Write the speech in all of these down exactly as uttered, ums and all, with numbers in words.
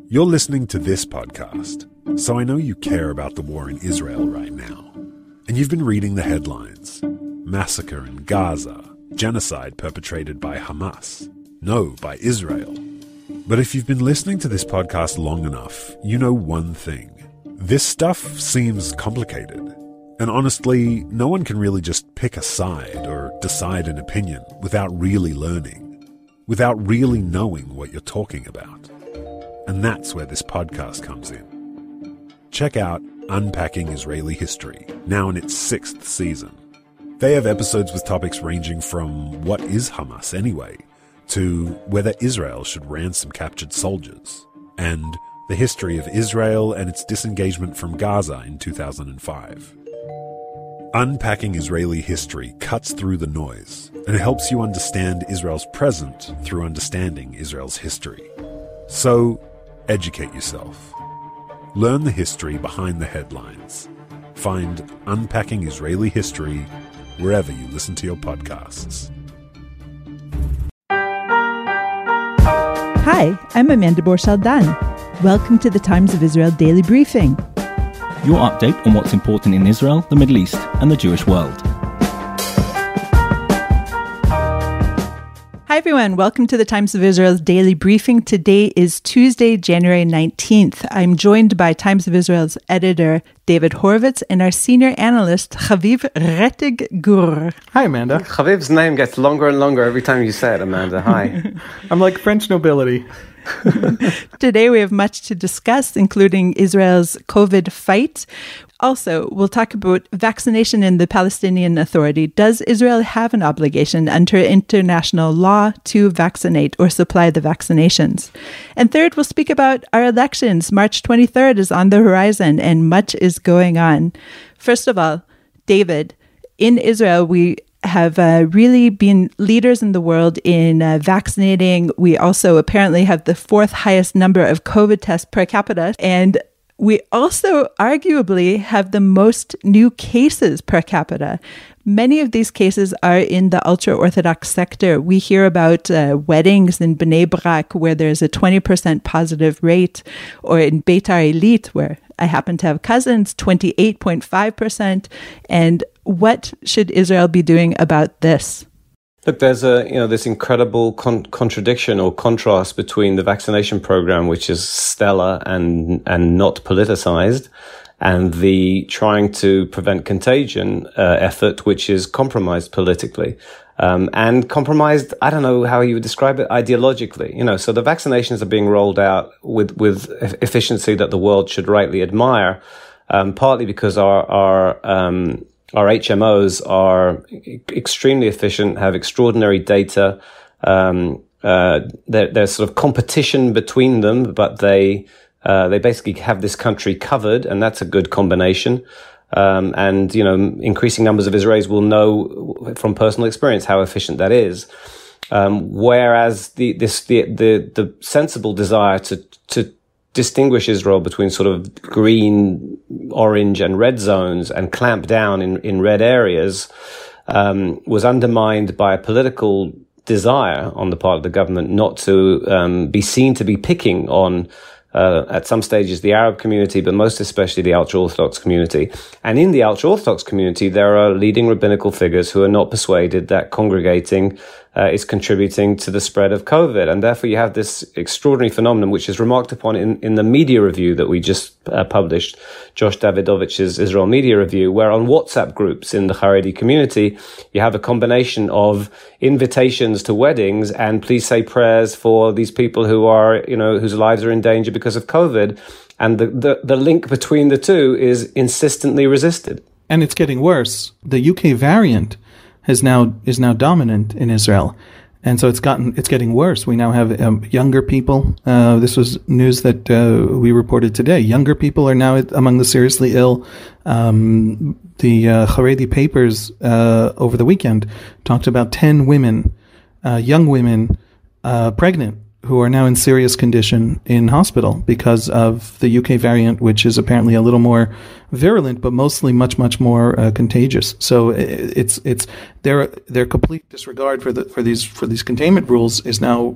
You're listening to this podcast, so I know you care about the war in Israel right now. And you've been reading the headlines. Massacre in Gaza. Genocide perpetrated by Hamas. No, by Israel. But if you've been listening to this podcast long enough, you know one thing. This stuff seems complicated. And honestly, no one can really just pick a side or decide an opinion without really learning, without really knowing what you're talking about. And that's where this podcast comes in. Check out Unpacking Israeli History, now in its sixth season. They have episodes with topics ranging from what is Hamas anyway, to whether Israel should ransom captured soldiers, and the history of Israel and its disengagement from Gaza in two thousand five. Unpacking Israeli History cuts through the noise and helps you understand Israel's present through understanding Israel's history. So, educate yourself. Learn the history behind the headlines. Find Unpacking Israeli History wherever you listen to your podcasts. Hi, I'm Amanda Borshal-Dan. Welcome to the Times of Israel Daily Briefing. Your update on what's important in Israel, the Middle East, and the Jewish world. Hi everyone, welcome to the Times of Israel's Daily Briefing. Today is Tuesday, January nineteenth. I'm joined by Times of Israel's editor, David Horowitz, and our senior analyst, Chaviv Rettig Gur. Hi, Amanda. Chaviv's name gets longer and longer every time you say it, Amanda. Hi. I'm like French nobility. Today we have much to discuss, including Israel's COVID fight. Also, we'll talk about vaccination in the Palestinian Authority. Does Israel have an obligation under international law to vaccinate or supply the vaccinations? And third, we'll speak about our elections. March twenty-third is on the horizon and much is going on. First of all, David, in Israel, we have uh, really been leaders in the world in uh, vaccinating. We also apparently have the fourth highest number of COVID tests per capita. And we also arguably have the most new cases per capita. Many of these cases are in the ultra-Orthodox sector. We hear about uh, weddings in Bnei Brak where there's a twenty percent positive rate, or in Beitar Illit where I happen to have cousins, twenty-eight point five percent. And what should Israel be doing about this? Look, there's a you know this incredible con- contradiction or contrast between the vaccination program, which is stellar and and not politicized, and the trying to prevent contagion uh, effort, which is compromised politically. Um, and compromised, I don't know how you would describe it, ideologically. You know, so the vaccinations are being rolled out with, with efficiency that the world should rightly admire, um, partly because our, our, um, our H M Os are extremely efficient, have extraordinary data. Um, uh, there, there's sort of competition between them, but they, uh, they basically have this country covered, and that's a good combination. Um, and, you know, increasing numbers of Israelis will know from personal experience how efficient that is. Um, whereas the, this, the, the, the sensible desire to, to distinguish Israel between sort of green, orange and red zones and clamp down in, in red areas, um, was undermined by a political desire on the part of the government not to, um, be seen to be picking on Uh, at some stages, the Arab community, but most especially the ultra-Orthodox community. And in the ultra-Orthodox community, there are leading rabbinical figures who are not persuaded that congregating uh, is contributing to the spread of COVID. And therefore, you have this extraordinary phenomenon, which is remarked upon in, in the media review that we just uh, published, Josh Davidovich's Israel Media Review, where on WhatsApp groups in the Haredi community, you have a combination of invitations to weddings and please say prayers for these people who are, you know, whose lives are in danger because of COVID. And the, the, the link between the two is insistently resisted. And it's getting worse. The U K variant has now is now dominant in Israel. And so it's gotten it's getting worse. We now have um, younger people. Uh, this was news that uh, we reported today. Younger people are now among the seriously ill. Um, the uh, Haredi papers uh, over the weekend talked about ten women, uh, young women, uh, pregnant, who are now in serious condition in hospital because of the U K variant, which is apparently a little more virulent, but mostly much, much more uh, contagious. So it's it's their their complete disregard for the for these for these containment rules is now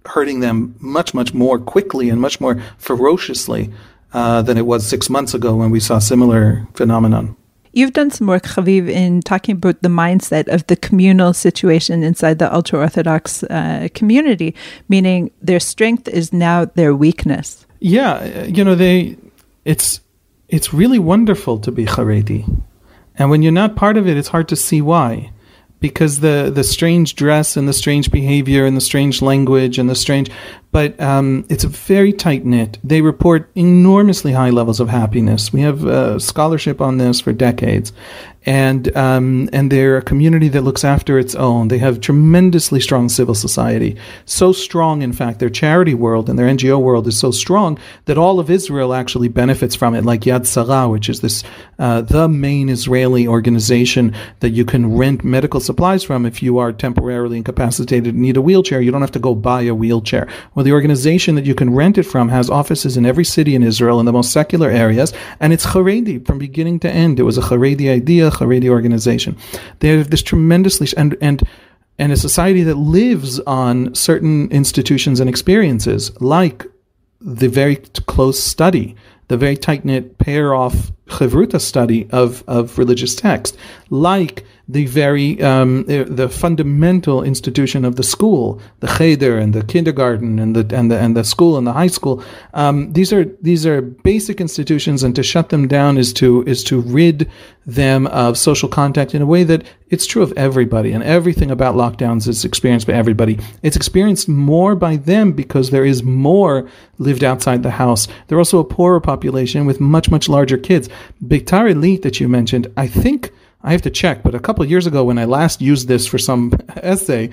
hurting them much, much more quickly and much more ferociously uh, than it was six months ago when we saw similar phenomenon. You've done some work, Chaviv, in talking about the mindset of the communal situation inside the ultra-Orthodox uh, community, meaning their strength is now their weakness. Yeah, you know, they it's it's really wonderful to be Haredi. And when you're not part of it, it's hard to see why. Because the, the strange dress and the strange behavior and the strange language and the strange... But um, it's very tight-knit. They report enormously high levels of happiness. We have uh, scholarship on this for decades. And um, and they're a community that looks after its own. They have tremendously strong civil society. So strong, in fact, their charity world and their N G O world is so strong that all of Israel actually benefits from it, like Yad Sarah, which is this uh, the main Israeli organization that you can rent medical supplies from if you are temporarily incapacitated and need a wheelchair. You don't have to go buy a wheelchair. Well, the organization that you can rent it from has offices in every city in Israel in the most secular areas, and it's Haredi from beginning to end. It was a Haredi idea, Haredi organization. They have this tremendously and and and a society that lives on certain institutions and experiences, like the very close study, the very tight-knit pair-off Chevruta study of, of religious text, like the very um, the fundamental institution of the school, the cheder and the kindergarten and the and the and the school and the high school. Um, these are these are basic institutions, and to shut them down is to is to rid them of social contact in a way that it's true of everybody, and everything about lockdowns is experienced by everybody. It's experienced more by them because there is more lived outside the house. They're also a poorer population with much much larger kids. Beitar Illit that you mentioned, I think. I have to check, but a couple of years ago when I last used this for some essay,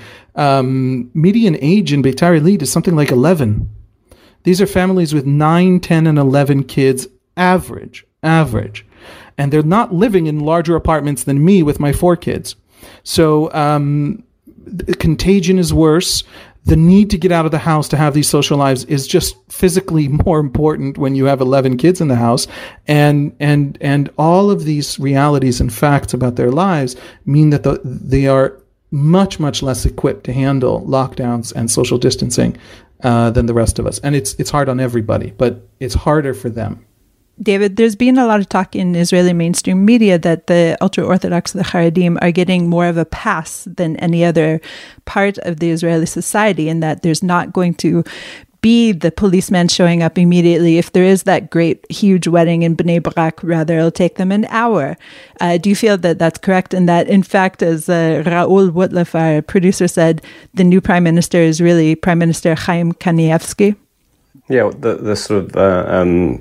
um, median age in Beitar Illit is something like eleven. These are families with nine, ten, and eleven kids, average, average. And they're not living in larger apartments than me with my four kids. So um, the contagion is worse. The need to get out of the house to have these social lives is just physically more important when you have eleven kids in the house. And and and all of these realities and facts about their lives mean that the, they are much, much less equipped to handle lockdowns and social distancing uh, than the rest of us. And it's it's hard on everybody, but it's harder for them. David, there's been a lot of talk in Israeli mainstream media that the ultra-Orthodox, the Haredim, are getting more of a pass than any other part of the Israeli society, and that there's not going to be the policeman showing up immediately. If there is that great, huge wedding in Bnei Brak, rather, it'll take them an hour. Uh, do you feel that that's correct? And that, in fact, as uh, Raoul Wotlef, our producer, said, the new prime minister is really Prime Minister Chaim Kanievsky? Yeah, the, the sort of... Uh, um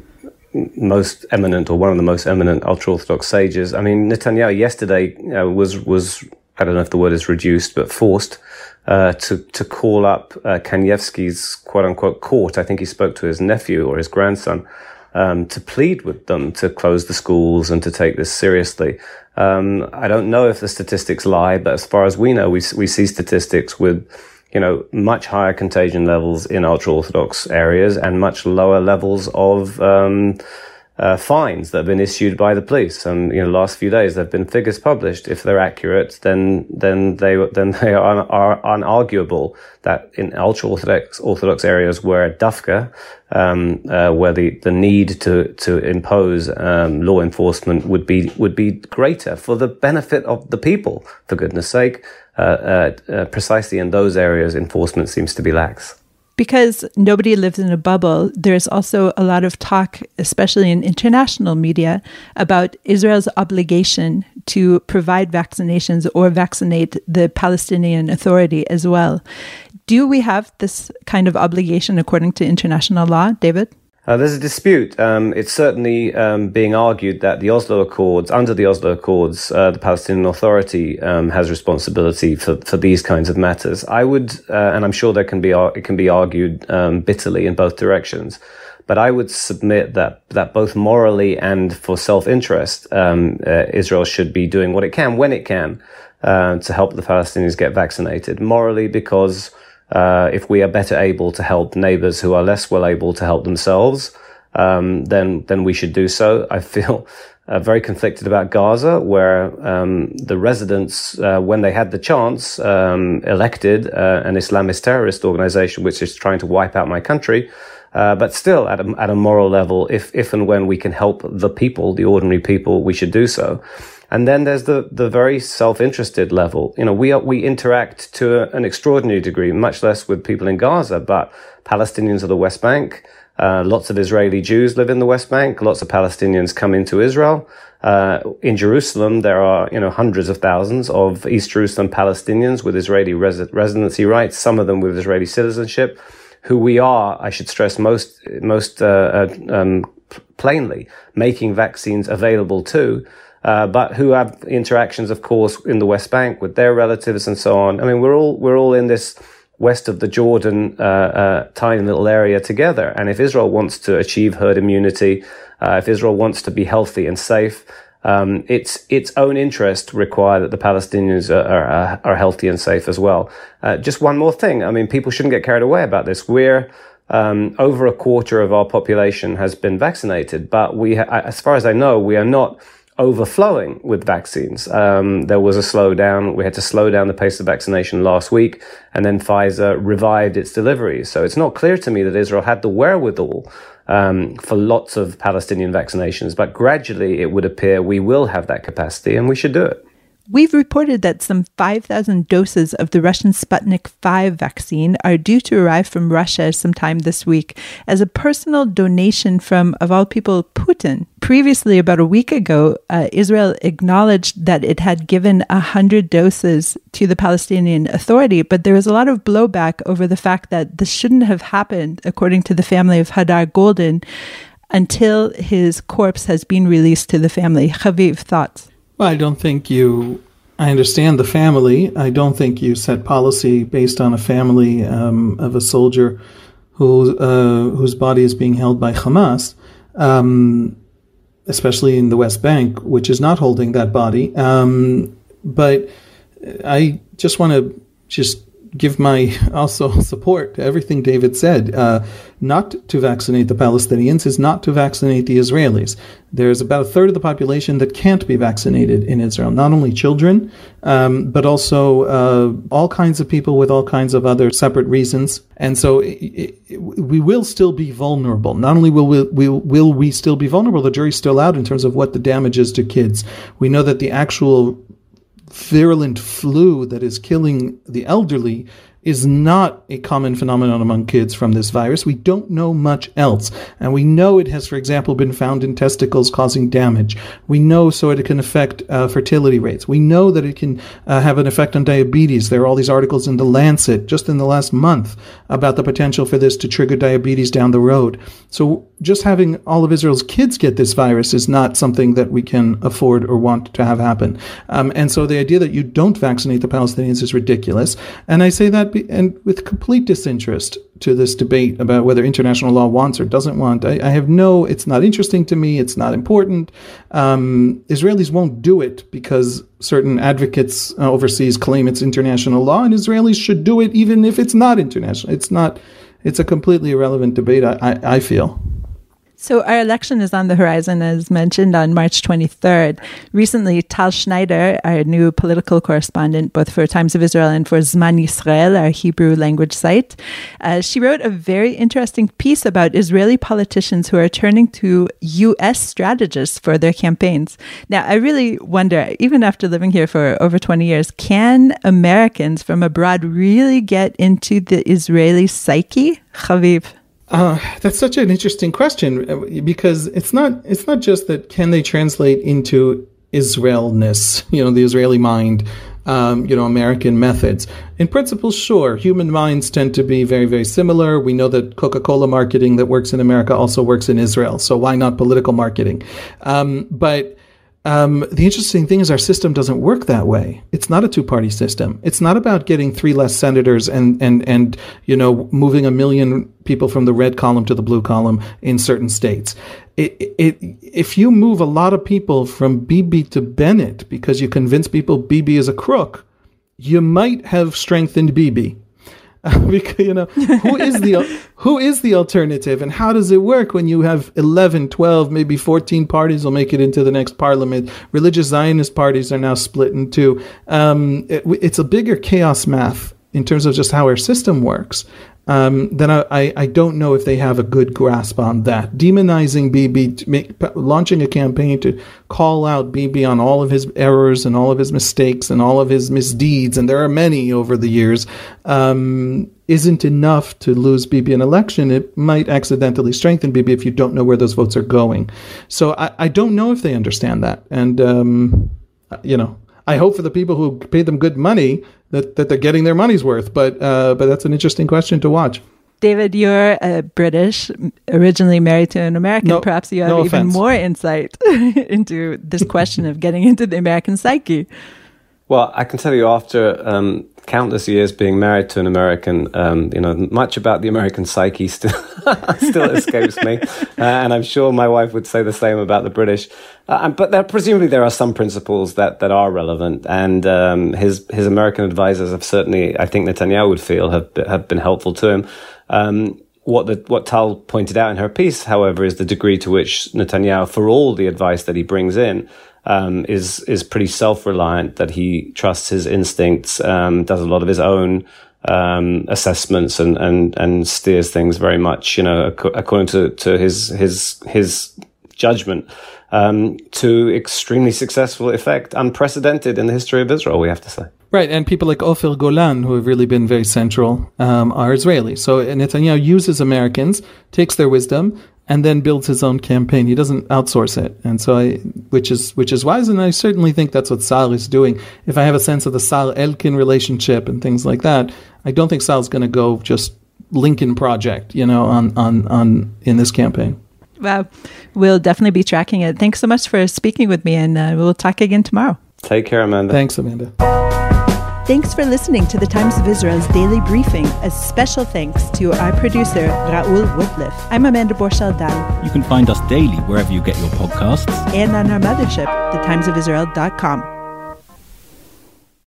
most eminent, or one of the most eminent ultra-Orthodox sages. I mean, Netanyahu yesterday uh, was, was, I don't know if the word is reduced, but forced uh, to, to call up uh, Kanievsky's quote-unquote court. I think he spoke to his nephew or his grandson um, to plead with them to close the schools and to take this seriously. Um, I don't know if the statistics lie, but as far as we know, we, we see statistics with you know, much higher contagion levels in ultra-Orthodox areas and much lower levels of um, uh, fines that have been issued by the police. And, you know, last few days there have been figures published. If they're accurate, then then they then they are, are unarguable that in ultra-Orthodox Orthodox areas where Dafka, um, uh, where the, the need to to impose um, law enforcement would be would be greater for the benefit of the people. For goodness sake. Uh, uh, uh, precisely in those areas, enforcement seems to be lax. Because nobody lives in a bubble, there's also a lot of talk, especially in international media, about Israel's obligation to provide vaccinations or vaccinate the Palestinian Authority as well. Do we have this kind of obligation according to international law, David? Uh, there's a dispute. Um, it's certainly um, being argued that the Oslo Accords, under the Oslo Accords, uh, the Palestinian Authority um, has responsibility for, for these kinds of matters. I would, uh, and I'm sure there can be it can be argued um, bitterly in both directions, but I would submit that that both morally and for self-interest, um, uh, Israel should be doing what it can when it can uh, to help the Palestinians get vaccinated. Morally, because Uh, if we are better able to help neighbors who are less well able to help themselves, um, then then we should do so. I feel uh, very conflicted about Gaza, where um, the residents, uh, when they had the chance, um, elected uh, an Islamist terrorist organization which is trying to wipe out my country. Uh, but still, at a, at a moral level, if, if and when we can help the people, the ordinary people, we should do so. And then there's the, the very self-interested level. You know, we are, we interact to a, an extraordinary degree, much less with people in Gaza, but Palestinians of the West Bank, uh, lots of Israeli Jews live in the West Bank, lots of Palestinians come into Israel. Uh, in Jerusalem, there are, you know, hundreds of thousands of East Jerusalem Palestinians with Israeli res- residency rights, some of them with Israeli citizenship, who we are, I should stress most, most, uh, uh um, plainly making vaccines available to, uh, but who have interactions, of course, in the West Bank with their relatives and so on. I mean, we're all, we're all in this west of the Jordan, uh, uh, tiny little area together. And if Israel wants to achieve herd immunity, uh, if Israel wants to be healthy and safe, Um, its its own interest require that the Palestinians are, are, are healthy and safe as well. Uh, just one more thing. I mean, people shouldn't get carried away about this. We're um, over a quarter of our population has been vaccinated, but we, ha- as far as I know, we are not overflowing with vaccines. Um, there was a slowdown. We had to slow down the pace of vaccination last week, and then Pfizer revived its delivery. So it's not clear to me that Israel had the wherewithal um, for lots of Palestinian vaccinations, but gradually it would appear we will have that capacity, and we should do it. We've reported that some five thousand doses of the Russian Sputnik five vaccine are due to arrive from Russia sometime this week as a personal donation from, of all people, Putin. Previously, about a week ago, uh, Israel acknowledged that it had given one hundred doses to the Palestinian Authority, but there was a lot of blowback over the fact that this shouldn't have happened, according to the family of Hadar Goldin, until his corpse has been released to the family. Haviv, thoughts? Well, I don't think you, I understand the family. I don't think you set policy based on a family um, of a soldier who, uh, whose body is being held by Hamas, um, especially in the West Bank, which is not holding that body. Um, but I just want to just give my also support to everything David said. Uh, not to vaccinate the Palestinians is not to vaccinate the Israelis. There's about a third of the population that can't be vaccinated in Israel, not only children, um, but also uh, all kinds of people with all kinds of other separate reasons. And so it, it, we will still be vulnerable. Not only will we, will, will we still be vulnerable, the jury's still out in terms of what the damage is to kids. We know that the actual virulent flu that is killing the elderly is not a common phenomenon among kids from this virus. We don't know much else. And we know it has, for example, been found in testicles causing damage. We know so it can affect uh, fertility rates. We know that it can uh, have an effect on diabetes. There are all these articles in The Lancet just in the last month about the potential for this to trigger diabetes down the road. So just having all of Israel's kids get this virus is not something that we can afford or want to have happen. Um, and so the idea that you don't vaccinate the Palestinians is ridiculous. And I say that be, and with complete disinterest to this debate about whether international law wants or doesn't want. I, I have no, it's not interesting to me. It's not important. Um, Israelis won't do it because certain advocates uh, overseas claim it's international law, and Israelis should do it even if it's not international. It's not, it's a completely irrelevant debate, I, I, I feel. So our election is on the horizon, as mentioned, on March twenty-third. Recently, Tal Schneider, our new political correspondent, both for Times of Israel and for Zman Yisrael, our Hebrew language site, uh, she wrote a very interesting piece about Israeli politicians who are turning to U S strategists for their campaigns. Now, I really wonder, even after living here for over twenty years, can Americans from abroad really get into the Israeli psyche? Haviv? Uh, that's such an interesting question, because it's not it's not just that can they translate into Israelness, you know, the Israeli mind, um, you know, American methods. In principle, sure, human minds tend to be very, very similar. We know that Coca-Cola marketing that works in America also works in Israel, so why not political marketing? Um, but Um, the interesting thing is our system doesn't work that way. It's not a two-party system. It's not about getting three less senators and, and, and, you know, moving a million people from the red column to the blue column in certain states. It, it, if you move a lot of people from Bibi to Bennett because you convince people Bibi is a crook, you might have strengthened Bibi. because, you know, who is the who is the alternative, and how does it work when you have eleven, twelve, maybe fourteen parties will make it into the next parliament? Religious Zionist parties are now split in two. Um, it, it's a bigger chaos math in terms of just how our system works. Um, then I, I, I don't know if they have a good grasp on that. Demonizing Bibi, make, launching a campaign to call out Bibi on all of his errors and all of his mistakes and all of his misdeeds, and there are many over the years, um, isn't enough to lose Bibi an election. It might accidentally strengthen Bibi if you don't know where those votes are going. So I, I don't know if they understand that. And, um, you know, I hope for the people who pay them good money that, that they're getting their money's worth. But uh, but that's an interesting question to watch. David, you're uh, British, originally married to an American. No, Perhaps you have no even offense. more insight into this question of getting into the American psyche. Well, I can tell you after um, countless years being married to an American, um, you know, much about the American psyche still still escapes me. Uh, and I'm sure my wife would say the same about the British. Uh, but there, presumably there are some principles that, that are relevant. And um, his his American advisors have certainly, I think Netanyahu would feel, have, have been helpful to him. Um, what the, what Tal pointed out in her piece, however, is the degree to which Netanyahu, for all the advice that he brings in, Um, is is pretty self-reliant, that he trusts his instincts, um, does a lot of his own um, assessments and, and, and steers things very much, you know, ac- according to, to his his his judgment, um, to extremely successful effect, unprecedented in the history of Israel, we have to say. Right, and people like Ofer Golan, who have really been very central, um, are Israeli. So Netanyahu uses Americans, takes their wisdom, and then builds his own campaign. He doesn't outsource it, and so I, which is which is wise, and I certainly think that's what Sal is doing. If I have a sense of the Sal-Elkin relationship and things like that, I don't think Sal's going to go just Lincoln Project, you know, on on on in this campaign. Wow, we'll definitely be tracking it. Thanks so much for speaking with me, and uh, we'll talk again tomorrow. Take care, Amanda. Thanks, Amanda. Thanks for listening to the Times of Israel's Daily Briefing. A special thanks to our producer, Raoul Woodliff. I'm Amanda Borschel-Dan. You can find us daily wherever you get your podcasts. And on our mothership, the times of israel dot com.